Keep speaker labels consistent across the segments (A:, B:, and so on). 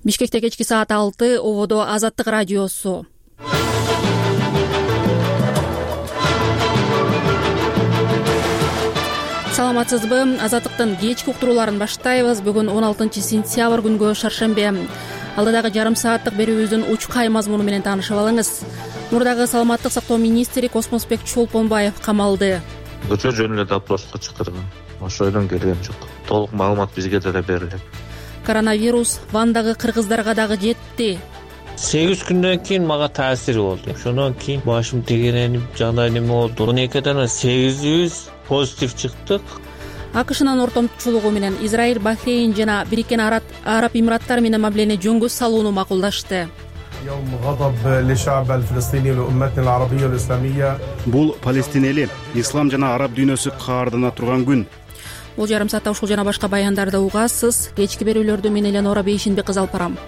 A: Бишкекте кечки саат 6, ободо Азаттык радиосу. Саламатсызбы? Азаттыктын кечки уктурууларын баштайбыз. Бүгүн 16-сентябрь күнгө шаршембе. Алдыдагы жарым сааттык берүүбүздүн учкай мазмуну менен таанышып алыңыз. Мурдагы саламаттык сактоо министри Космосбек Чолпонбаев камалды.
B: Көчө жөн эле допроско чакырган. Ошойдон келген жок. Толук маалымат бизге деле берилет.
A: Коронавирус Вандагы кыргыздарга дагы жетти.
C: 8 күндөн кийин мага таасири болду. Ошондон кийин башым тегеренип, жандай неме болду. 12ден 800 позитив чыктык.
A: АКШнын ортомчулугу менен Израиль, Бахрейн жана Бириккен Араб Эмираттары менен мамилени жөнгө салууну макулдашты.
D: Бул Палестина эли, ислам жана араб дүйнөсү каардана турган күн.
A: Бул жарым саатта ушул жана башка баяндарды угасыз. Кечки берүүлөрдү мен Эленора Бейшинбек кызы алып барам.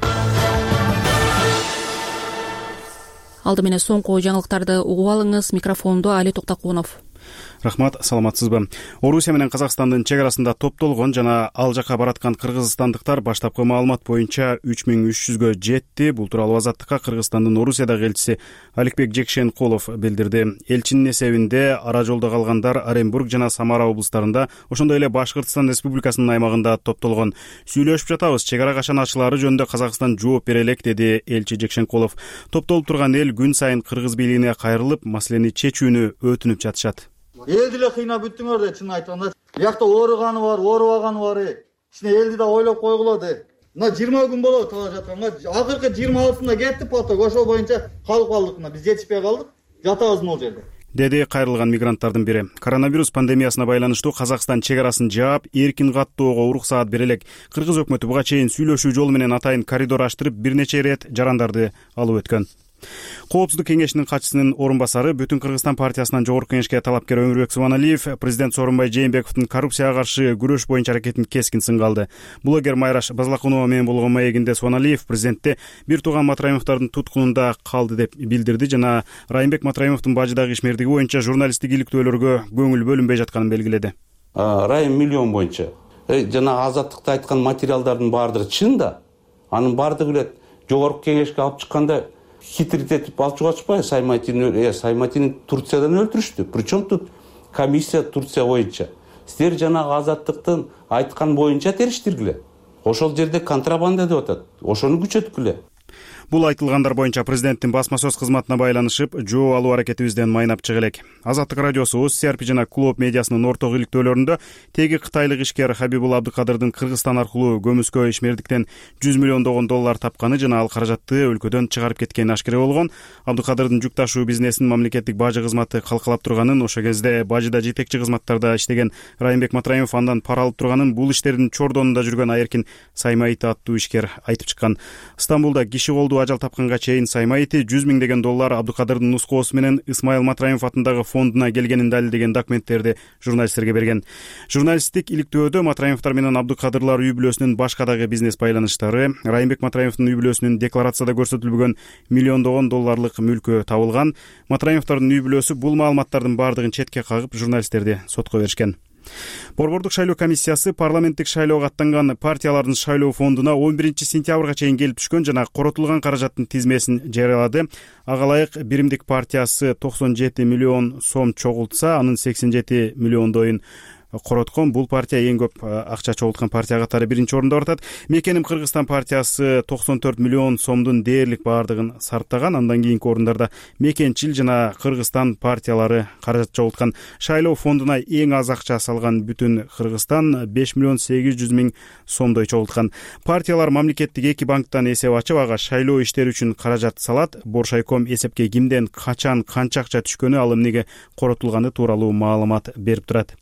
A: Алды менен соңку жаңылыктарды угуп алыңыз. Микрофондо Али Токтакунов.
D: Рахмат, саламатсызбы? Орусия менен Казакстандын чек арасында топтолгон жана ал жака бараткан кыргызстандыктар баштапкы маалымат боюнча 3300гө жетти. Бул тууралуу Азаттыкка Кыргызстандын Орусиядагы элчиси Аликбек Жекшенкулов билдирди. Элчинин эсебинде ара жолдо калгандар Оренбург жана Самара облустарында, ошондой эле Башкыртстан Республикасынын аймагында топтолгон. Сүйлөшүп жатабыз, чек ара качан ачылаары жөнүндө Казакстан жооп бере элек, деди элчи Жекшенкулов. Топтолуп турган эл күн сайын кыргыз бийлигине кайрылып, маселени чечүүнү өтүнүп жатышат.
E: Элди эле кыйнап бүттүңөр да, чын айтканда. Биякта ооруганы бар, оорубаганы бар. Ичине элди да ойлоп койгула де. Мына 20 күн болот тала жатканга. Акыркы 26-сында кетти поток. Ошол боюнча калып калдык. Биз жетишпей калдык. Жатабыз могу жерде. Деди
D: кайрылган мигранттардын бири. Коронавирус пандемиясына байланыштуу Казакстан чек арасын жаап, эркин каттоого уруксаат бере элек. Кыргыз өкмөтү буга чейин сүйлөшүү жолу менен атайын коридор аштырып, бир нече ирет жарандарды алып өткөн. Коопсуздук кеңешинин катчысынын орун басары Бүтүн Кыргызстан партиясынан жогорку кеңешке талапкер Өмүрбек Субаналиев президент Сооронбай Жээнбековдун коррупцияга каршы күрөш боюнча аракетин кескин сынга алды. Блогер Майраш Базлакунова менен болгон маегинде Субаналиев президентте бир тууган Матраимовдордун туткунунда калды деп билдирди жана Райымбек Матраимовдун бажыдагы ишмердиги боюнча журналисттик иликтөөлөргө көңүл бөлүнбөй жатканын белгиледи.
F: Райым миллион боюнча жана Азаттыкта айткан материалдардын баардыгы чын да, анын баардыгы эле жогорку кеңешке алып чыкканда хитрит этип алып чыгачпай, Сайматини Турциядан өлтүрүштү. Причем тут комиссия Турция боюнча. Силер жанагы Азаттыктын айткан боюнча териштиргиле. Ошол жерде контрабанда деп атат. Ошону күчөткүле.
D: Бул айтылгандар боюнча президенттин басма сөз кызматына байланышып жооп алуу аракетибизден майнап чыга элек. Азаттык радиосу CRP жана Клуб медиасынын орток иликтөөлөрүндө теги кытайлык ишкер Хабибул Абдыкадырдын Кыргызстан аркылуу көмүскө ишмердиктен $100 миллион тапканы жана ал каражатты өлкөдөн чыгарып кеткени ашкере болгон. Абдыкадырдын жүк ташуу бизнесинин мамлекеттик бажы кызматы калкалап турганын, ошол кезде бажыда жетекчи кызматтарда иштеген Райымбек Матраимов андан пара алып турганын, бул иштердин чордонунда жүргөн Айыркин Саймайыты аттуу ишкер айтып чыккан. Стамбулда киши колду ажал тапканга чейин Саймайыты $100 миң Абдыкадырдын нускоосу менен Исмаил Матраимов атындагы фондуна келгенин далилдеген документтерди журналисттерге берген. Журналисттик иликтөөдө Матраимовдор менен Абдыкадырлар үй бүлөсүнүн башка дагы бизнес байланыштары, Райымбек Матраимовдун үй бүлөсүнүн декларацияда көрсөтүлбөгөн $миллиондогон мүлкү табылган. Матраимовдордун үй бүлөсү бул маалыматтардын баардыгын четке кагып журналисттерди сотко беришкен. Борбордук шайлоо комиссиясы парламенттик шайлоого аттанган партиялардын шайлоо фондуна 11-сентябрга чейин келип түшкөн жана коротулган каражаттын тизмесин жарыялады. Ага ылайык Биримдик партиясы $97 миллион чогултса, анын 87 миллиондойун короткон. Бул партия эң көп акча чогулткан партия катары биринчи орунда отурат. Мекеним Кыргызстан партиясы $94 миллион дээрлик баардыгын сарптаган. Андан кийинки орундарда Мекенчил жана Кыргызстан партиялары каражат чогулткан. Шайлоо фондуна эң аз акча салган Бүтүн Кыргызстан $5,800 миң чогулткан. Партиялар мамлекеттик 2 банктан эсеп ачып, ага шайлоо иштери үчүн каражат салат. Боршайком эсепке кимден качан канча акча түшкөнү, ал эмнеге коротулганы тууралуу маалымат берип турат.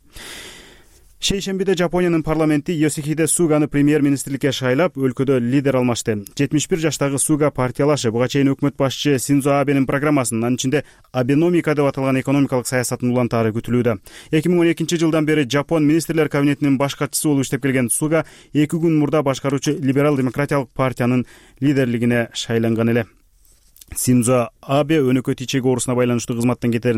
D: Шейшембиде Жапониянын парламенти Йосихиде Суганы премьер-министрликке шайлап, өлкөдө лидер алмашты. 71 жаштагы Суга партиялашы буга чейин өкмөт башчы Синдзо Абенин программасын, анын ичинде Абеномика деп аталган экономикалык саясатын улантаары күтүлүүдө. 2012 жылдан бери Жапон министрлер кабинетинин баш катчысы болуп иштеп келген Суга 2 күн мурда башкаруучу либерал-демократиялык партиянын лидерлигине шайланган эле. Синдзо Абе өнөкөт ичеги оорусуна байланыштуу кызматтан кетерин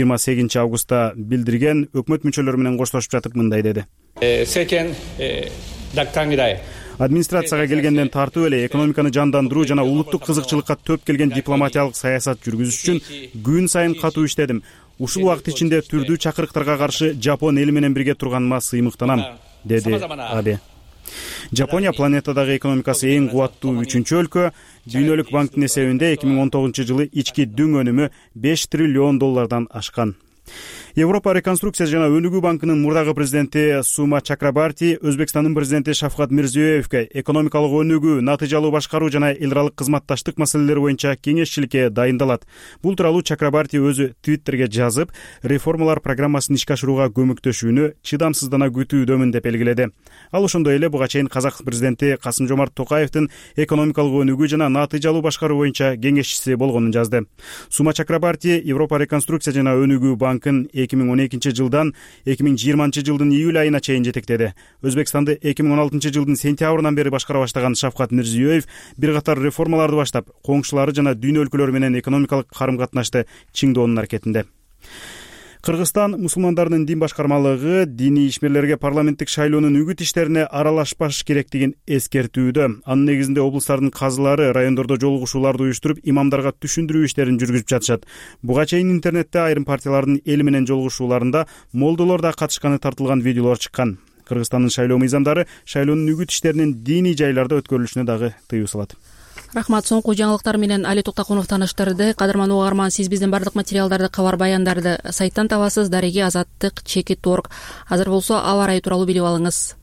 D: 28 августта билдирген. Өкмөт мүчөлөрү менен коштошуп жатып мындай деди. Администрацияга келгенден тартып эле экономиканы жандандыруу жана улуттук кызыкчылыкка төп келген дипломатиялык саясат жүргүзүш үчүн күн сайын катуу иштедим. Ушул убакыт ичинде түрдүү чакырыктарга каршы Жапон эли менен бирге турганыма сыймыктанам, деди Абе. Жапония планетадагы экономикасы эң кубаттуу 3-чү өлкө. Дүйнөлүк банктын эсебинде 2019-жылы ички дүң өнүмү $5 триллион ашкан. Европа реконструкция жана өнүгүү банкынын мурдагы президенти Сума Чакрабарти Өзбекстандын президенти Шавкат Мирзиёевке экономикалык өнүгүү, натыйжалуу башкаруу жана эл аралык кызматташтык маселелери боюнча кеңешчиликке дайындалат. Бул тууралуу Чакрабарти өзү Твиттерге жазып, реформалар программасын ишке ашырууга көмөктөшүүнү чыдамсыздана күтүүдөмүн деп белгиледи. Ал ошондой эле буга чейин Казак президенти Касым-Жомарт Токаевдин экономикалык өнүгүү жана натыйжалуу башкаруу боюнча кеңешчиси болгонун жазды. Сума Чакрабарти Европа реконструкция жана өнүгүү банкын 2012-жылдан 2020-жылдын июль айына чейин жетектеди. Өзбекстанды 2016-жылдын сентябрынан бери башкара баштаган Шавкат Мирзиёев бир катар реформаларды баштап, коңшулары жана дүйнө өлкөлөрү менен экономикалык карым-катнашты чыңдоонун аракетинде. Кыргызстан мусулмандарынын дин башкармалыгы диний ишмерлерге парламенттик шайлоонун үгүт иштерине аралашпаш керектигин эскертүүдө. Анын негизинде облустардын казылары райондордо жолугушууларды уюштуруп, имамдарга түшүндүрүү иштерин жүргүзүп жатышат. Буга чейин интернетте айрым партиялардын эл менен жолугушууларында молдолор да катышканы тартылган видеолор чыккан. Кыргызстандын шайлоо мыйзамдары шайлоонун үгүт иштеринин диний жайларда өткөрүлүшүнө дагы тыюу салат.
A: Рахмат. Соңку жаңылыктар менен Али Токтакунов тааныштырды. Кадырман угарман, сиз биздин бардык материалдарды, кабар баяндарды сайттан табасыз. Дареги Азаттык /org. Азыр болсо аба ырайы тууралуу билип алыңыз.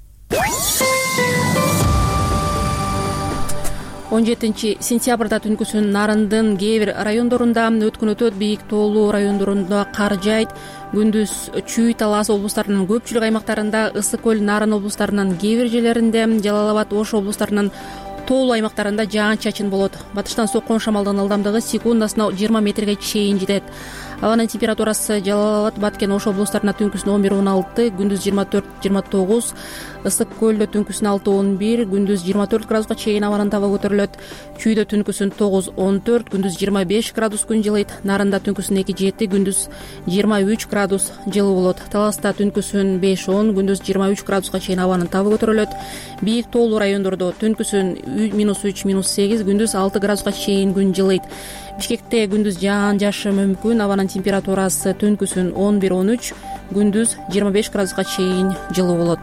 A: 17 сентябрда түнкүсүн Нарындын кээ бир райондорунда өткөн бийик тоолуу райондорунда кар жайт. Күндүз Чүй, Талас облустарынын көпчүлүк аймактарында, Ысык көл, Нарын облустарынын кээ бир жерлеринде, Жалал Абад, Ош облустарынын тоолуу аймактарында жаан-чачын болот. Батыштан соккон шамалдын ылдамдыгы секундасына 20 метрге чейин жетет. Абанын температурасы Жалал Абад, Баткен, Ош облустарына түнкүсүн 11-16, күндүз 24-29, Ысык көлдө түнкүсүн 6-11, күндүз 24 градуска чейин абанын табы көтөрүлөт. Чүйдө түнкүсүн 9-14, күндүз 25 градус күн жылыйт. Нарында түнкүсүн 2-7, күндүз 23 градус жылуу болот. Таласта түнкүсүн 5-10, күндүз 23 градуска чейин абанын табы көтөрүлөт. Бийик тоолуу райондордо түнкүсүн -3-8, күндүз 6 градуска чейин күн жылыйт. Бишкекте күндүз жаан жашы мүмкүн. Абанын температурасы түнкүсүн 11-13, күндүз 25 градуска чейин жылуу болот.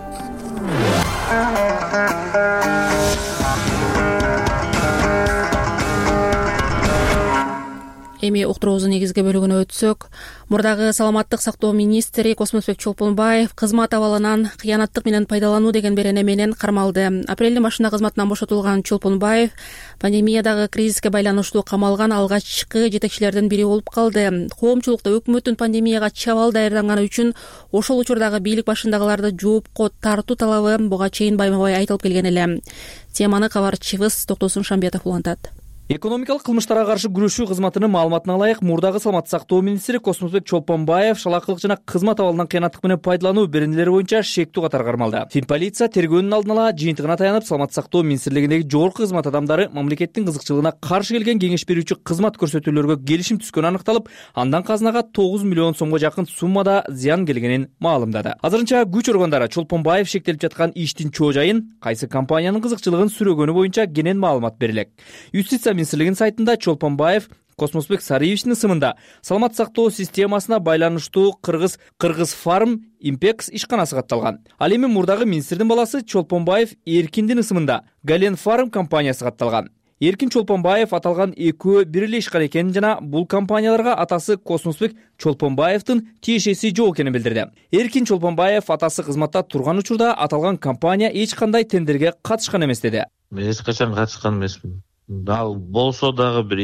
A: Эми уктуруубуздун негизги бөлүгүнө өтсөк, мурдагы саламаттык сактоо министри Космосбек Чолпонбаев кызмат абалынан кыянаттык менен пайдалануу деген берене менен кармалды. Апрелдин башында кызматынан бошотулган Чолпонбаев пандемиядагы кризиске байланыштуу камалган алгачкы жетекчилердин бири болуп калды. Коомчулукта өкмөттүн пандемияга чабал даярданганы үчүн ошол учурдагы бийлик башындагыларды жоопко тартуу талабы буга чейин байма-бай айтылып келген эле. Теманы кабарчыбыз Токтосун Шамбиятов улантат.
G: Экономикалык кылмыштарга каршы күрөшүү кызматынын маалыматына ылайык, мурдагы саламаттык сактоо министри Космосбек Чолпонбаев шалакылык жана кызмат абалынан кыянаттык менен пайдалануу беренелери боюнча шектүү катар кармалды. Финполиция тергөөнүн алдын ала жыйынтыгына таянып, саламаттык сактоо министрлигиндеги жогорку кызмат адамдары мамлекеттин кызыкчылыгына каршы келген кеңеш берүүчү кызмат көрсөтүүлөргө келишим түзгөнү аныкталып, андан казынага 9 миллион сомго жакын суммада зыян келгенин маалымдады. Азырынча күч органдары Чолпонбаев шектелип жаткан иштин чоо жайын, кайсы компаниянын кызыкчылыгын сүрөгөнү боюнча кенен маалымат берилек. Юстиция министрлигинин сайтында Чолпонбаев Космосбек Сариевичтин ысымында саламаттык сактоо системасына байланыштуу Кыргыз Фарм Импекс ишканасы катталган. Ал эми мурдагы министрдин баласы Чолпонбаев Эркиндин ысымында Гален Фарм компаниясы катталган. Эркин Чолпонбаев аталган экөө бир эле ишкана экенин жана бул компанияларга атасы Космосбек Чолпонбаевдин тиешеси жок экенин билдирди. Эркин Чолпонбаев атасы кызматта турган учурда аталган компания эч кандай тендерге катышкан эмес деди.
B: Мен эч качан катышкан эмесмин. Ал болсо дагы бир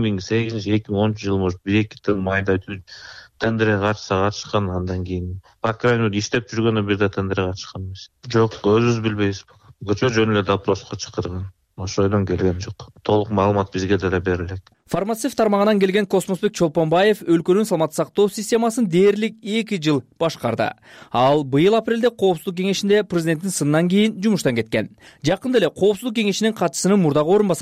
B: 2008-2010 жыл может 1-2 майда тендерге катышкан, андан кийин по крайней мере иштеп жүргөндө бир да тендерге катышкан эмес. Жок, өзүбүз билбейбиз. Жөн эле допроско чакырган. Ошойдон келген жок. Толук маалымат бизге деле берилет.
G: Фармацевт тармагынан келген Космосбек Чолпонбаев өлкөнүн саламаттык сактоо системасын дээрлик 2 жыл башкарды. Ал быйыл апрелде Коопсуздук кеңешинде президенттин сынынан кийин жумуштан кеткен. Жакында эле Коопсуздук кеңешинин катчысынын мурдагы орун басары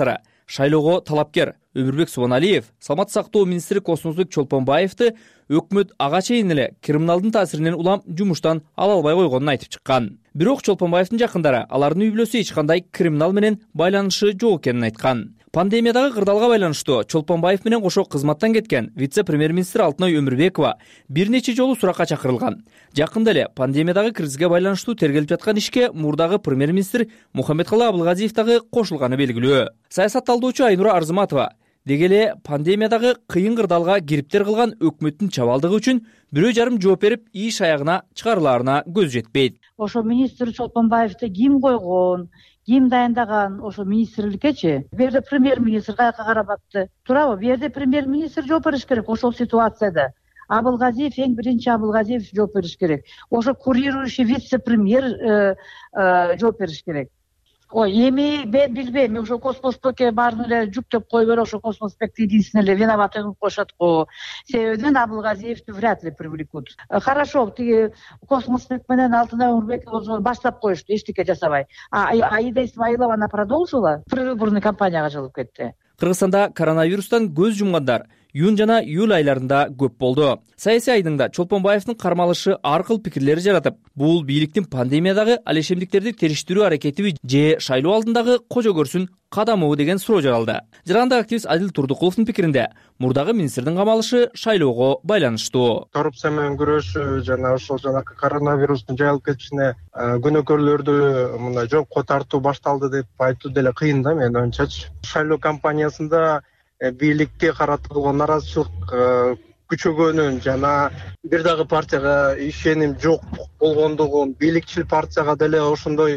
G: шайлоого талапкер Өмүрбек Субаналиев саламаттык сактоо министри Космосбек Чолпонбаевди өкмөт ага чейин эле криминалдын таасиринен улам жумуштан ала албай койгонун айтып чыккан. Бирок Чолпонбаевдин жакындары алардын үй бүлөсү эч кандай криминал менен байланышы жок экенин айткан. Пандемиядагы кырдаалга байланыштуу Чолпонбаев менен кошо кызматтан кеткен вице-премьер-министр Алтыной Өмүрбекова бир нече жолу суракка чакырылган. Жакында эле пандемиядагы кризиске байланыштуу тергелип жаткан ишке мурдагы премьер-министр Мухаммедкалый Абылгазиев дагы кошулганы белгилүү. Саясат талдоочу Айнура Арзыматова деги эле пандемиядагы кыйын кырдаалга кириптер кылган өкмөттүн чабалдыгы үчүн 1,5 жооп берип иш аягына чыгарылаарына көз жетпейт.
H: Ошо министр Чолпонбаевди ким койгон, ким дайындаган ошо министрликкечи? Бу жерде премьер-министр каяка карап атты? Туурабы? Бу жерде премьер-министр жооп бериш керек ошол ситуацияда. Абылгазиев, эң биринчи Абылгазиев жооп бериш керек. Ошо курирующий вице-премьер жооп бериш керек. Ой, эми мен билбейм, ошо Космоспекке баарын эле жүктөп кое бер, ошо Космоспекти единственный эле виноват кылып коюшат го. Себебинен Абылгазиевди вряд ли привлекут. Хорошо, тиги Космоспек менен Алтынай Өмүрбекова баштап коюшту, эчтеке жасабай. Аида Исмаилова она продолжила, предвыборный кампанияга жылып кетти.
G: Кыргызстанда коронавирустан көз жумгандар июнь жана июль айларында көп болду. Саясий айдыңда Чолпонбаевдин кармалышы ар кыл пикирлери жаратып, бул бийликтин пандемиядагы алешемдиктерди териштирүү аракетиби же шайлоо алдындагы кожо көрсүн кадамыбы деген суроо жаралды. Жарандагы активист Адил Турдукуловдун пикиринде мурдагы министрдин камалышы шайлоого байланыштуу.
I: Коррупция менен күрөшүү жана ошол жанакы коронавирустун жайылып кетишине күнөөкөрлөрдү мындай жоопко тартуу башталды деп айтуу деле кыйын да менин оюмчачы. Шайлоо кампаниясында бийликке каратылган наразычылык күчөгөнүн жана бир дагы партияга ишеним жок болгондугун, бийликчил партияга деле ошондой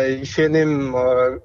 I: ишеним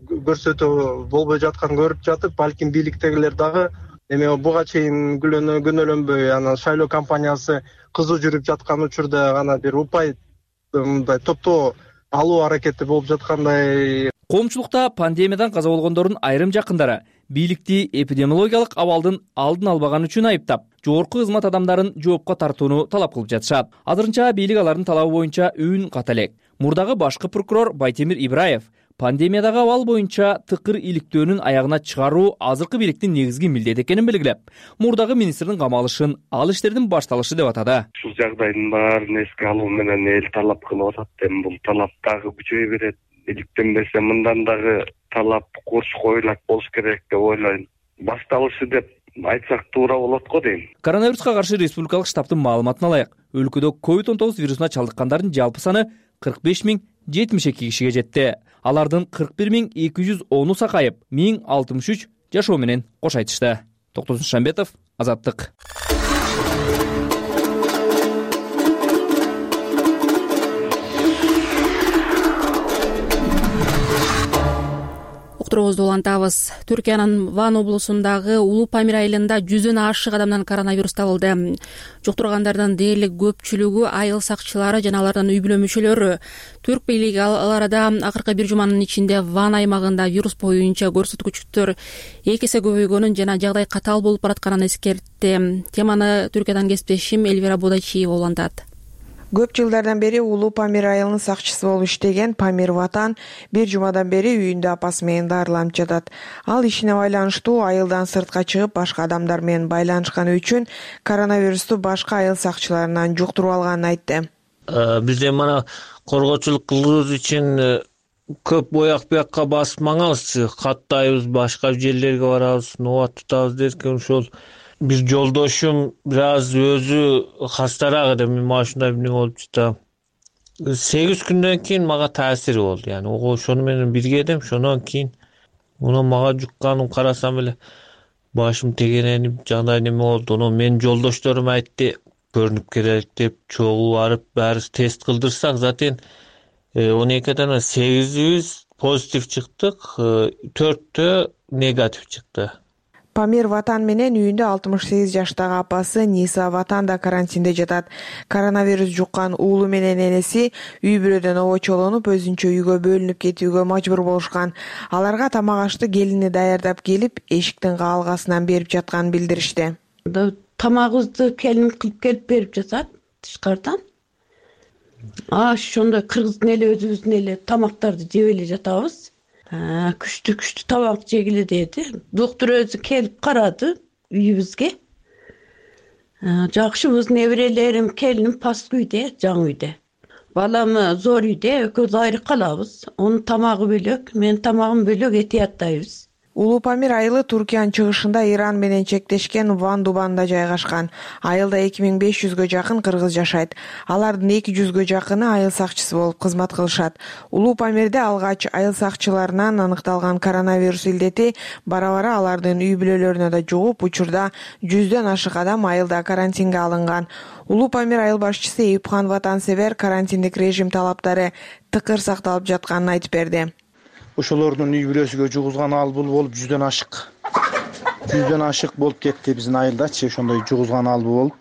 I: көрсөтүү болбой жатканын көрүп жатып, балким бийликтегилер дагы эми буга чейин күнөөлөнбөй анан шайлоо кампаниясы кызуу жүрүп жаткан учурда гана бир упай мындай топтоо алуу аракети болуп жаткандай.
G: Коомчулукта пандемиядан каза болгондордун айрым жакындары бийликти эпидемиологиялык абалдын алдын албаганы үчүн айыптап, жогорку кызмат адамдарын жоопко тартууну талап кылып жатышат. Азырынча бийлик алардын талабы боюнча үн ката элек. Мурдагы башкы прокурор Байтемир Ибраев пандемиядагы абал боюнча тыкыр иликтөөнүн аягына чыгаруу азыркы бийликтин негизги милдети экенин белгилеп, мурдагы министрдин камалышын ал иштердин башталышы деп атады.
J: Ушул жагдайдын баарын эске алуу менен эл талап кылып атат. Эми бул талап дагы күчөйө берет. Иликтенбесе мындан дагы талап курс коюлат болуш керек деп ойлойм. Башталышы деп айтсак туура болот го дейм.
G: Коронавируска каршы республикалык штабтын маалыматына ылайык, өлкөдө COVID-19 вирусуна чалдыккандардын жалпы саны 45.072 кишиге жетти. Алардын 41.210 сакайып, 1063 жашоо менен кош айтышты. Токтосун Шамбетов, Азаттык.
A: Уктуруубузду улантабыз. Түркиянын Ван облусундагы Улуу Памир айылында 100дөн ашык адамдан коронавирус табылды. Жуктургандардын дээрлик көпчүлүгү айыл сакчылары жана алардын үй бүлө мүчөлөрү. Түрк бийлиги ал арада акыркы бир жуманын ичинде Ван аймагында вирус боюнча көрсөткүчтөр 2 эсе көбөйгөнүн жана жагдай катаал болуп баратканын эскертти. Теманы Түркиядан кесиптешим Эльвира Бодачиева улантат.
K: Көп жылдардан бери Улуу Памир айылынын сакчысы болуп иштеген Памир Ватан бир жумадан бери үйүндө апасы менен дарыланып жатат. Ал ишине байланыштуу айылдан сыртка чыгып башка адамдар менен байланышканы үчүн коронавирусту башка айыл сакчыларынан жуктуруп алганын айтты.
C: Бизде мана коргоочулук кылуу үчүн көп бояк буякка басып маңабыз, каттайбыз, башка жерлерге барабыз, нобат тутабыз деркен ошол бир жолдошум бир аз өзү хастараак эди, мага ушундай эмне болуп жатты. 8 күндөн кийин мага таасири болду. Яни ошону менен бирге эдим, ошондон кийин муну мага жукканын карасам эле башым тегененип, жандай неме болду. Ону менин жолдошторум айтты, көрүнүп келет деп чогуу барып баарыбыз тест кылдырсак, затен 12ден 8 позитив чыктык, 4 негатив чыкты.
K: Памир Ватан менен үйүндө 68 жаштагы апасы Ниса Ватан да карантинде жатат. Коронавирус жуккан уулу менен энеси үй бүлөдөн обочолонуп, өзүнчө үйгө бөлүнүп кетүүгө мажбур болушкан. Аларга тамак ашты келини даярдап келип, эшиктин каалгасынан берип жатканын билдиришти.
L: Тамагыбызды келин кылып келип берип жатат тышкардан. Ошондой кыргыздын эле өзүбүздүн эле тамактарды жеп эле жатабыз. Күчтүү табак жегиле деди. Доктор өзү келип карады үйүбүзгө. Жакшы, биздин неберелерим, келиним пастки үйдө, жаңы үйдө. Балам зор үйдө, экөөбүз айры калабыз. Онун тамагы бөлөк, менин тамагым бөлөк, эти аттайбыз.
K: Улуу Памир айылы Туркиянын чыгышында Иран менен чектешкен Ван Дубанда жайгашкан. Айылда 2500гө жакын кыргыз жашайт. Алардын 200гө жакыны айыл сакчысы болуп кызмат кылышат. Улуу Памирде алгач айыл сакчыларынан аныкталган коронавирус илдети бара-бара алардын үй бүлөлөрүнө да жугуп, учурда 100дөн ашык адам айылда карантинге алынган. Улуу Памир айыл башчысы Эйипхан Ватансевер карантиндик режим талаптары тыкыр сакталып жатканын айтып берди.
M: Ошолордун үй бүлөсүгө жугузган албул болуп 100дөн ашык. 100дөн ашык болуп кетти биздин айылдачы, ошондой жугузган албул болуп.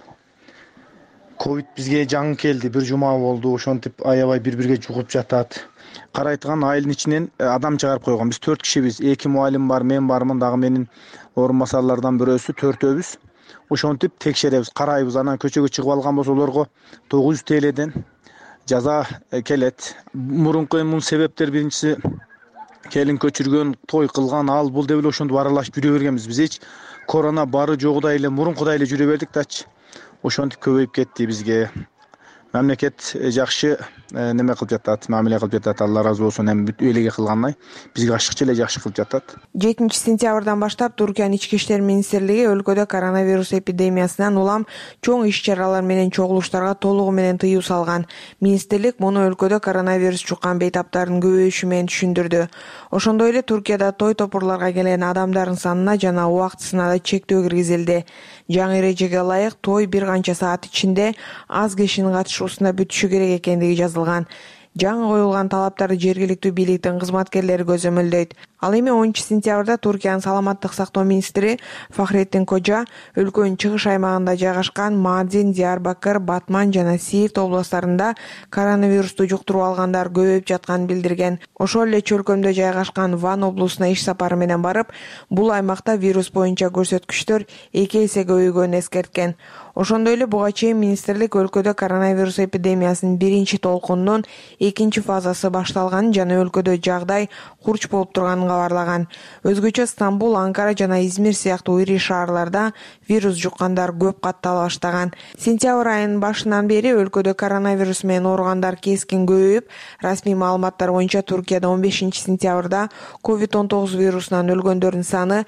M: Ковид бизге жаңы келди, бир жума болду, ошентип аябай бири-бирге жугуп жатат. Карайтган айылдын ичинен адам чыгарып койгон. Биз 4 кишибиз, 2 мугалим бар, мен бармын, дагы менин орун басарлардан бирөөсү, 4-өбүз. Ошентип текшеребиз, карайбыз. Анан көчөгө чыгып алган болсо олорго 900 ТЛден жаза келет. Мурунку мун себептер биринчиси келин көчүргөн, той кылган, ал бул деп эле ошондо аралашып жүрө бергенбиз. Биз эч корона бары жогудай эле мурункудай эле жүрө бердик дачы. Ошентип көбөйүп кетти бизге. Мамлекет жакшы неме кылып жатат, мамиле кылып жатат. Алла ыраазы болсун, эми бүт элеге кылгандай бизге ашыкча эле жакшы кылып жатат.
K: 7-сентябрдан баштап Туркиянын ички иштер министрлиги өлкөдө коронавирус эпидемиясынан улам чоң иш-чаралар менен чогулуштарга толугу менен тыюу салган. Министрлик муну өлкөдө коронавирус жуккан бейтаптардын көбөйүшү менен түшүндүрдү. Ошондой эле Туркияда той топурларга келген адамдардын санына жана убактысына да чектөө киргизилди. Жаңы эрежеге ылайык той бир канча саат ичинде аз кишинин катышуусунда бүтүшү керек экендиги жазылган. Жаңы коюлган талаптарды жергиликтүү бийликтин кызматкерлери көзөмөлдөйт. Ал эми 10-сентябрда Туркиянын саламаттык сактоо министри Фахреттин Кожа өлкөнүн чыгыш аймагында жайгашкан Мардин, Диярбакыр, Батман жана Сиирт областарында коронавирусту жуктуруп алгандар көбөйүп жатканын билдирген. Ошол эле чөлкөмдө жайгашкан Ван облусуна иш сапары менен барып, бул аймакта вирус боюнча көрсөткүчтөр 2 эсе көбөйгөнүн эскерткен. Ошондой эле буга чейин министрлик өлкөдө коронавирус эпидемиясынын биринчи толкунунун 2 фазасы башталганын жана өлкөдө жагдай курч болуп турганын кабарлаган. Өзгөчө Стамбул, Анкара жана Измир сыяктуу ири шаарларда вирус жуккандар көп каттала баштаган. Сентябрь айынын башынан бери өлкөдө коронавирус менен ооругандар кескин көбөйүп, расмий маалыматтар боюнча Туркияда 15-сентябрда COVID-19 вирусунан өлгөндөрдүн саны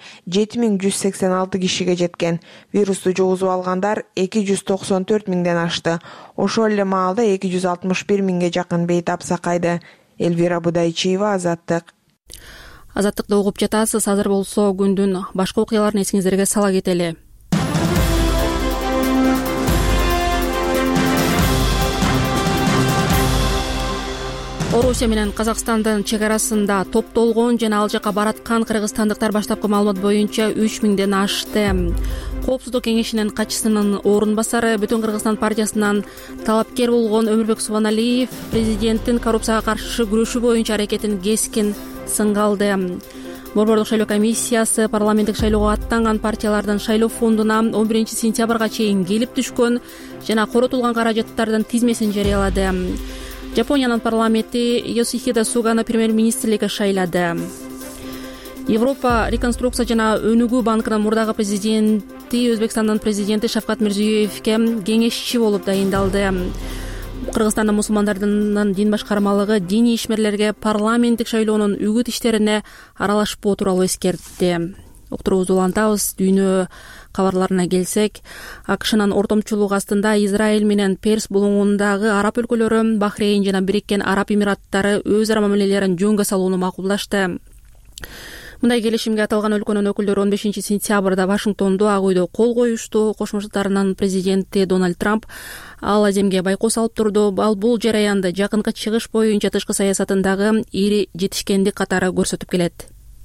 K: 7186 кишиге жеткен. Вирусту жугузуп алгандар 294 миңден ашты. Ошол эле маалда 261 миңге жакын бейтап сакайды. Элвира Будайчиева, Азаттык.
A: Азаттыкты угуп жатасыз. Азыр болсо күндүн башка окуяларын эсиңиздерге сала кетели. Орусия менен Казакстандын чек арасында топтолгон жана ал жака бараткан кыргызстандыктар баштапкы маалымат боюнча 3000ден ашты. Коопсуздук кеңешинин катчысынын орун басары Бүтүн Кыргызстан партиясынан талапкер болгон Өмүрбек Субаналиев президенттин коррупцияга каршы күрөшүү боюнча аракетин кескин сынга алды. Борбордук шайлоо комиссиясы парламенттик шайлоого аттанган партиялардын шайлоо фондуна 11-сентябрга чейин келип түшкөн жана коротулган каражаттардын тизмесин жарыялады. Жапониянын парламенти Йосихиде Суганы премьер-министрликке шайлады. Европа реконструкция жана өнүгүү банкынын мурдагы президенти Өзбекстандын президенти Шавкат Мирзиёевке кеңешчи болуп дайындалды. Кыргызстандын мусулмандардын дин башкармалыгы диний ишмерлерге парламенттик шайлоонун үгүт иштерине аралашпоо тууралуу эскертти. Уктуруубузду улантабыз. Дүйнө кабарларына келсек, АКШнын ортомчулугу астында Израиль менен Перс булуңундагы араб өлкөлөрү, Бахрейн жана Бириккен Араб Эмираттары өз ара мамилелерин жөнгө салууну макулдашты. Мындай келишимге аталган өлкөнүн өкүлдөрү 15-сентябрда Вашингтондо Ак үйдө кол коюшту. Кошмо Штаттарынын президенти Дональд Трамп ал Аземге байкоо салып турду. Ал бул жараянды жакынкы чыгыш боюнча тышкы саясатындагы ири жетишкендик катары көрсөтүп келет.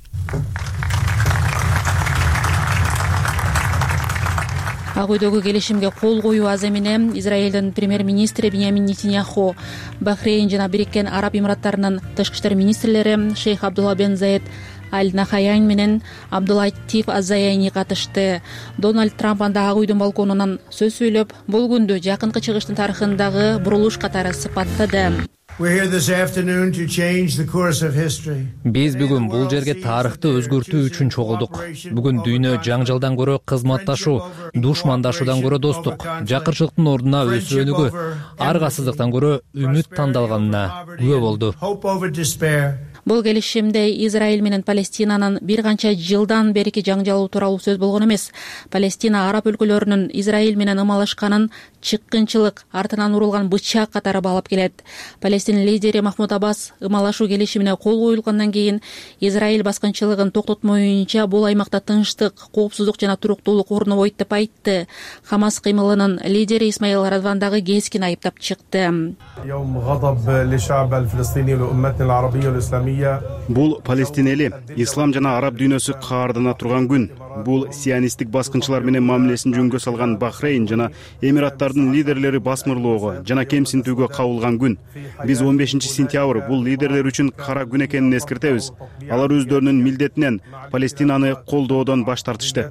A: Ак үйдөгү келишимге кол коюу аз эмне Израилдин премьер-министри Биньямин Нетаньяху, Бахрейн жана Бириккен Араб Эмираттарынын тышкы иштер министрлери Шейх Абдулла бен Заид Аль-Нахаян менен Абдуллатиф Аз-Заяни катышты. Дональд Трамп анда Ак үйдүн балконунан сөз сүйлөп, бул күндү жакынкы чыгыштын тарыхындагы бурулуш катары сыпаттады.
N: Биз бүгүн бул жерге тарыхты өзгөртүү үчүн чогулдук. Бүгүн дүйнө жаңжалдан көрө кызматташуу, душмандашуудан көрө достук, жакырчылыктын ордуна өсүрөнүгү, аргасыздыктан көрө үмүт тандалганына күбө болду.
A: Бул келишимде Израиль менен Палестинанын бир канча жылдан берки жаңжалуу тууралуу сөз болгон эмес. Палестина араб өлкөлөрүнүн Израиль менен ымалашканын чыккынчылык, артынан урулган бычак катары баалап келет. Палестин лидери Махмуд Аббас ымалашуу келишимине кол коюлгандан кийин Израиль баскынчылыгын токтотмоюнча бул аймакта тынчтык, коопсуздук жана туруктуулук орнобойт деп айтты. Хамас кыймылынын лидери Исмаил Радван дагы кескин айыптап чыкты.
D: Бул Палестин эли, ислам жана араб дүйнөсү каардана турган күн. Бул сионисттик баскынчылар менен мамилесин жөнгө салган Бахрейн жана Эмираттардын лидерлери басмырлоого жана кемсинтүүгө кабылган күн. Биз 15 сентябрь бул лидерлер үчүн кара күн экенин эскертебиз. Алар өздөрүнүн милдетинен Палестинаны колдоодон баш тартышты.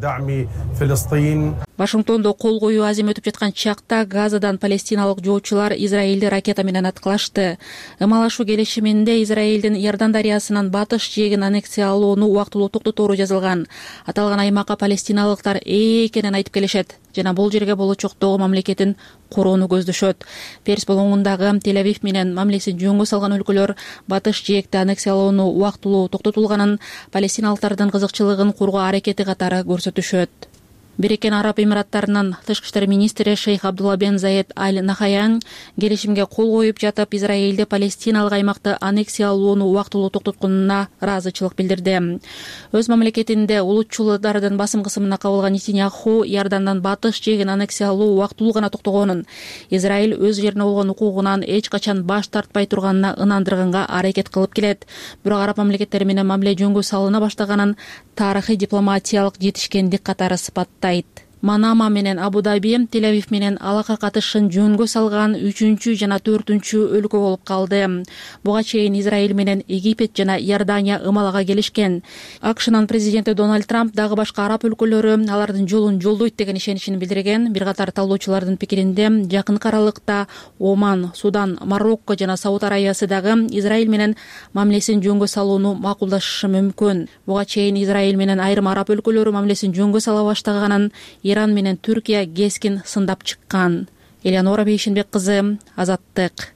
A: Вашингтондо кол коюу азим өтүп жаткан чакта Газадан палестиналык жоочулар Израилди ракета менен аткылашты. Ымалашуу келишиминде Израилдин Иордан дарыясынын батыш жээгин аннексиялоону убактылуу токтотору жазылган. Аталган аймакка палестиналыктар экенин айтып келишет жана бул жерге болочоктогу мамлекетин короону көздөшөт. Перс болоңундагы Тель-Авив менен мамилесин жөнгө салган өлкөлөр батыш жээгти аннексиялоону убактылуу токтотулганын палестиналыктардын кызыкчылыгын коргоо аракети катары көрсөтүшөт. Бириккен Араб Эмираттарынын тышкы иштер министри Шейх Абдулла бен Заед Аль Нахаян келишимге кол коюп жатып, Израилде палестиналык аймакты аннексиялоону убактылуу токтотконуна ыраазычылык билдирди. Өз мамлекетинде улутчулдардын басым кысымына кабылган Нетаньяху Иордандан батыш жээгин аннексиялоо убактылуу гана токтогонун, Израиль өз жерине болгон укугунан эч качан баш тартпай турганына ынандырганга аракет кылып келет. Бирок араб мамлекеттери менен мамиле жөнгө салына баштаганын тарыхый дипломатиялык жетишкендик катары сыпаттайт. Манама менен Абу-Даби Тель-Авив менен алака катышын жөнгө салган 3-чү жана 4-чү өлкө болуп калды. Буга чейин Израиль менен Египет жана Иордания ымалага келишкен. АКШнын президенти Дональд Трамп дагы башка араб өлкөлөрү алардын жолун жолдойт деген ишеничин билдирген. Бир катар талоочулардын пикиринде жакынкы аралыкта Оман, Судан, Марокко жана Сауд Арабиясы дагы Израиль менен мамилесин жөнгө салууну макулдашышы мүмкүн. Буга чейин Израиль менен айрым араб өлкөлөрү мамилесин жөнгө сала баштаганын Иран менен Түркия кескин сындап чыккан. Элеонора Бейшинбек кызы, Азаттык.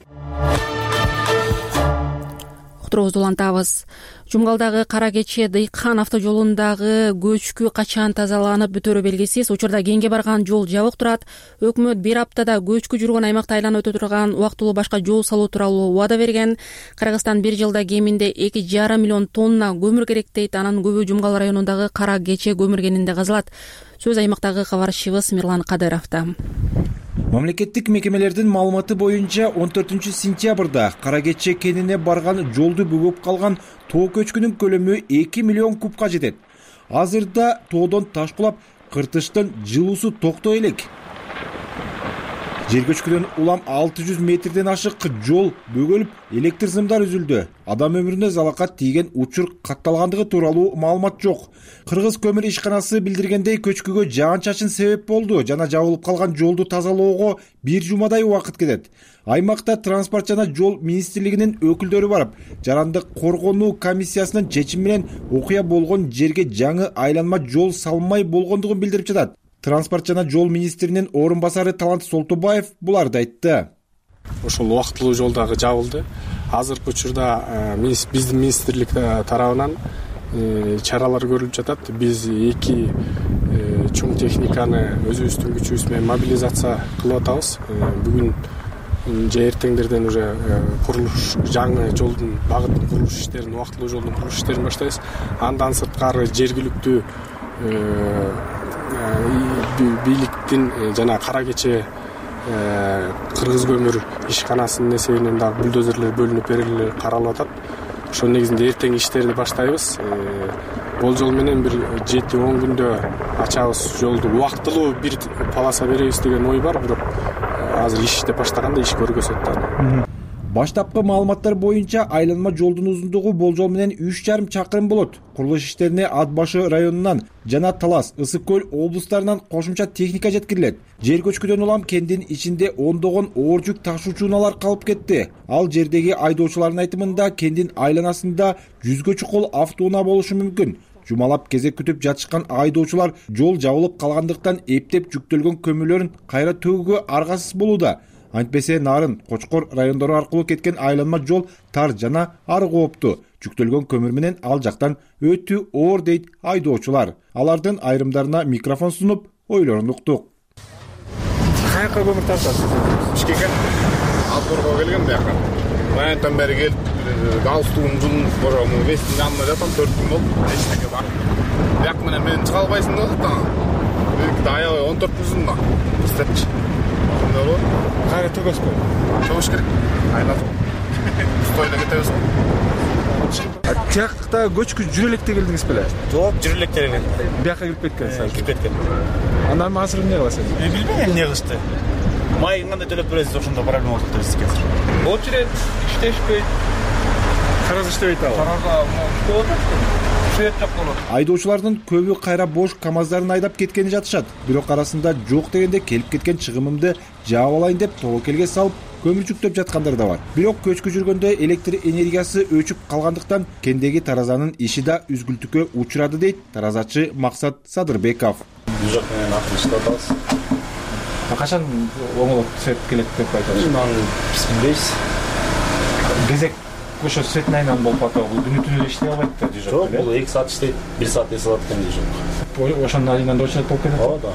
A: Уктуруубузду улантабыз. Жумгалдагы Кара Кече Дыйкан автожолундагы көчкү качан тазаланып бүтөрү белгисиз. Учурда кеңге барган жол жабык турат. Өкмөт бир аптада көчкү жүргөн аймакта айланып өтө турган убактылуу башка жол салуу тууралуу убада берген. Кыргызстан бир жылда кеминде 2,5 миллион тонна көмүр керек дейт. Анын көбү Жумгал районундагы Кара Кече көмүр кенинде казылат. Сөз аймактагы кабарчыбыз Мирлан Кадыровдо.
O: Мамлекеттик мекемелердин маалыматы боюнча 14 сентябрда Кара Кече кенине барган жолду бүгөп калган тоо көчкүнүн көлөмү 2 миллион кубка жетет. Азырда тоодон таш кулап, кыртыштын жылуусу токтой элек. Жер көчкүдөн улам 600 метрден ашык жол бөгөлүп, электр сымдар үзүлдү. Адам өмүрүнө залакат тийген учур катталгандыгы тууралуу маалымат жок. Кыргыз көмүр ишканасы билдиргендей, көчкүгө жаан-чачын себеп болду жана жабылып калган жолду тазалоого 1 жумадай убакыт кетет. Аймакта транспорт жана жол министрлигинин өкүлдөрү барып, жарандык коргонуу комиссиясынын чечими менен окуя болгон жерге жаңы айланма жол салынмай болгондугун билдирип жатат. Транспорт жана жол министринин орун басары Талант Солтубаев буларды айтты.
P: Ошол убактылуу жол дагы жабылды. Азыркы учурда биздин министрлик тарабынан чаралар көрүлүп жатат. Биз 2 чоң техниканы өзүбүздүн күчүбүз менен мобилизация кылып атабыз. Бүгүн же эртеңдерден уже курулуш жаңы жолдун багыттын курулуш иштерин, убактылуу жолдун курулуш иштерин баштайбыз. Андан сырткары жергиликтүү бийликтин жана Кара Кече Кыргыз көмүр ишканасынын эсебинен дагы бульдозерлер бөлүнүп берилип каралып атат. Ошол негизинде эртең иштерди баштайбыз. Болжол менен бир 7-10 күндө ачабыз жолду. Убактылуу бир полоса беребиз деген ой бар, бирок азыр иш иштеп баштаганда иш көргөзөт да.
O: Баштапкы маалыматтар боюнча айланма жолдун узундугу болжол менен 3,5 чакырым болот. Курулуш иштерине Ат башы районунан жана Талас, Ысык көл облустарынан кошумча техника жеткирилет. Жер көчкүдөн улам кендин ичинде ондогон оор жүк ташуучу унаалар калып кетти. Ал жердеги айдоочулардын айтымында кендин айланасында 100гө чукул автоунаа болушу мүмкүн. Жумалап кезек күтүп жатышкан айдоочулар жол жабылып калгандыктан эптеп жүктөлгөн көмүрлөрүн кайра төгүүгө аргасыз болууда. Антпесе Нарын, Кочкор райондору аркылуу кеткен айланма жол тар жана ар кооптуу. Жүктөлгөн көмүр менен ал жактан өтүү оор дейт айдоочулар. Алардын айрымдарына микрофон сунуп, ойлорун уктук.
Q: Каяка көмүр тартасыз? Бишкекке Алборго келген бияка. Баянтан бери келип, галстугум жулун борому вестин жанына жатам 4 күн болду. Эчтеке бар. Бияк менен мен чыга албайсың деп атам. Бирки аябай 14 күн да. Истепчи. Кайра төгөс кой. Төгөш керек. Айлатып. Стойда кетебиз.
R: Жакта көчкү жүрө электе келдиңиз беле?
Q: Жок, жүрө электе келген.
R: Бияка кирип кеткен.
Q: Кирип кеткен.
R: Андан азыр эмне кыласыз?
Q: Билбейм эмне кылышты. Майын кандай төлөп бересиз, ошондо проблема болуп атат азыр. Очередь иштешпейт.
R: Караз иштебейт ал.
O: Айдоочулардын көбү кайра бош КамАЗдарын айдап кеткени жатышат. Бирок арасында жок дегенде келип кеткен чыгымымды жаап алайын деп тобокелге салып көмүр жүктөп жаткандар да бар. Бирок көчкү жүргөндө электр энергиясы өчүп калгандыктан кендеги таразанын иши да үзгүлтүккө учурады дейт таразачы Максат Садырбеков.
Q: Бижок менен актыштабыз.
R: Качан оңолуп свет келет деп айтасыз?
Q: Билбейбиз.
R: Кезек ошо светин айынан болуп атат. Бул күнү-түнү иштей албайт да дижок.
Q: Жок, бул 2 саат иштейт, 1 саат эсалат экен дижок.
R: Ошондон айынан да очерет болуп кетет.
Q: Ооба.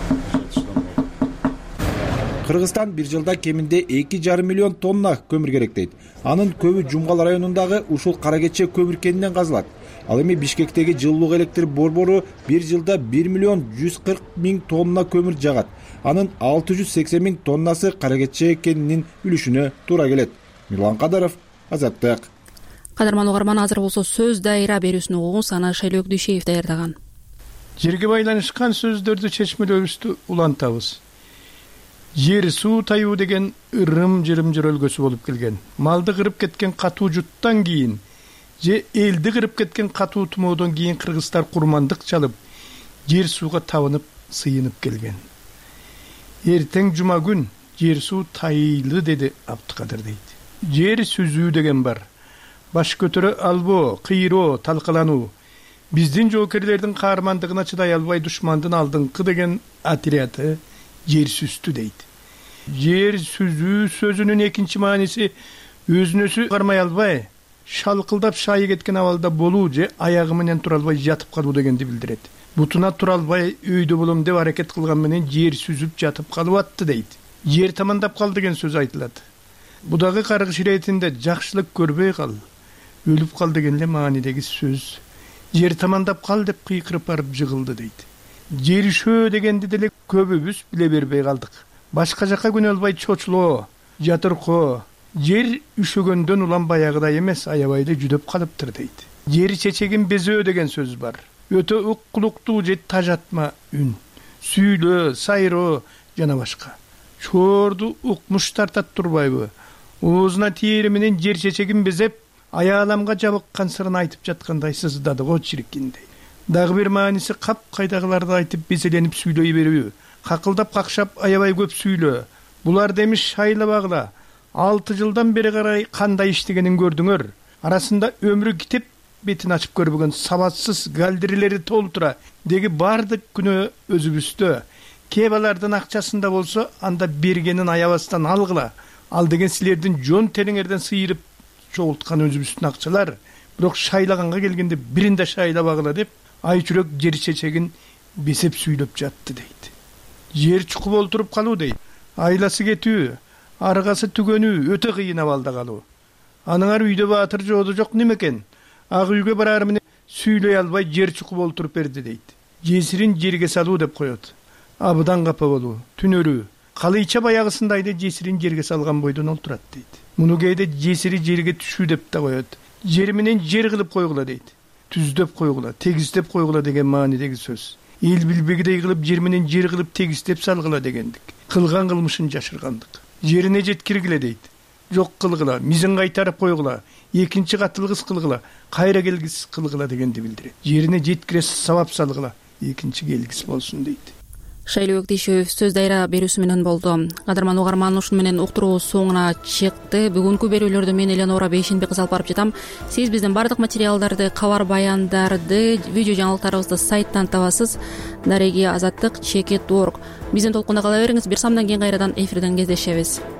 O: Кыргызстан бир жылда кеминде 2,5 миллион тонна көмүр керек дейт. Анын көбү Жумгал районундагы ушул Каракече көмүр кенинен казылат. Ал эми Бишкектеги жылуулук электр борбору бир жылда 1 миллион 140 миң тонна көмүр жагат. Анын 680 миң тоннасы Каракече кенинин үлүшүнө туура келет. Мирлан Кадаров, Азаттык.
A: Кадырман угарман, азыр болсо сөз дайыра берүүсүн угуңуз, аны Шайлөк Дүйшеев даярдаган.
S: Жерге байланышкан сөздөрдү чечмелөөбүздү улантабыз. Жер суу таюу деген ырым-жырым жөрөлгөсү болуп келген. Малды кырып кеткен катуу жуттан кийин же элди кырып кеткен катуу тумоодон кийин кыргыздар курмандык чалып, жер сууга табынып, сыйынып келген. Эртең жума күн жер суу тайылы деди Абдыкадыр дейт. Жер сүзүү деген бар. Баш көтөрө албоо, кыйроо, талкалануу. Биздин жоокерлердин каармандыгына чыдай албай душмандын алдыңкы деген отряды жер сүздү дейт. Жер сүзүү сөзүнүн экинчи мааниси өзүнөсү кармай албай, шалкылдап шайы кеткен абалда болуу же аягы менен тура албай жатып калуу дегенди билдирет. Бутуна тура албай өйдө болом деп аракет кылган менен жер сүзүп жатып калып атты дейт. Жер тамандап кал деген сөз айтылат. Будагы каргыш иретинде жакшылык көрбөй кал, өлүп кал деген эле маанидеги сөз. Жер тамандап кал деп кыйкырып барып жыгылды дейт. Жеришөө дегенди деле көбүбүз биле бербей калдык. Башка жака күнө албай чочулоо, жатыркоо, жер үшөгөндөн улам баягыдай эмес, аябай эле жүдөп калыптыр дейт. Жер чечегин безөө деген сөз бар. Өтө уккулуктуу же тажатма үн, сүйлөө, сайроо жана башка. Чорду укмуш тартат турбайбы? Оозуна тиери менен жер чечегин безеп, аяламга жабыккан сырын айтып жаткандай сыздады го чирикиндей. Дагы бир мааниси кайдагыларды айтып безеленип сүйлөй берүү. Какылдап какшап аябай көп сүйлөө. Булар демиш шайлабагыла. 6 жылдан бери карай кандай иштегенин көрдүңөр. Арасында өмүрү китеп бетин ачып көрбөгөн сабатсыз галдирилери толтура деги бардык күнөө өзүбүздө. Кебалардын акчасында болсо анда бергенин аябастан алгыла. Ал деген силердин жон териңерден сыйырып чогулткан өзүбүздүн акчалар. Бирок шайлаганга келгенде биринде шайлабагыла деп ай жүрөк жер чечегин бесеп сүйлөп жатты дейт. Жер чукуп олтуруп калуу дейт. Айласы кетүү, аргасы түгөнүү өтө кыйын абалда калуу. Аныңар үйдө баатыр жооду жок немекен? Ак үйгө барар менен сүйлөй албай жер чукуп олтуруп берди дейт. Жесирин жерге салуу деп коет. Абыдан капа болуу, түнөрүү. Калыйча баягысындай эле жесирин жерге салган бойдон олтурат дейт. Муну кээде жесири жерге түшүү деп да коет. Жер менен жер кылып койгула дейт. Түздөп койгула, тегиздеп койгула деген маанидеги сөз. Эл билбегидей кылып жер менен жер кылып тегиздеп салгыла дегендик. Кылган кылмышын жашыргандык. Жерине жеткиргиле дейт. жок кылгыла, мизин кайтарып койгула, экинчи катылгыс кылгыла, кайра келгис кылгыла дегенди билдирет. Жерине жеткире сабап салгыла, экинчи келгис болсун дейт.
A: Шайлыбек Тишев сөз дайра берүүсү менен болду. Кадырман угарман, ушуну менен уктуруу соңуна чыкты. Бүгүнкү берүүлөрдү мен Эленора Бейшенбек алып барып жатам. Сиз биздин бардык материалдарды, кабар баяндарды, видео жаңылыктарыбызды сайттан табасыз. Дареги Азаттык /org. Биздин толкунда кала бериңиз. Бир самдан кийин кайрадан эфирден кездешебиз.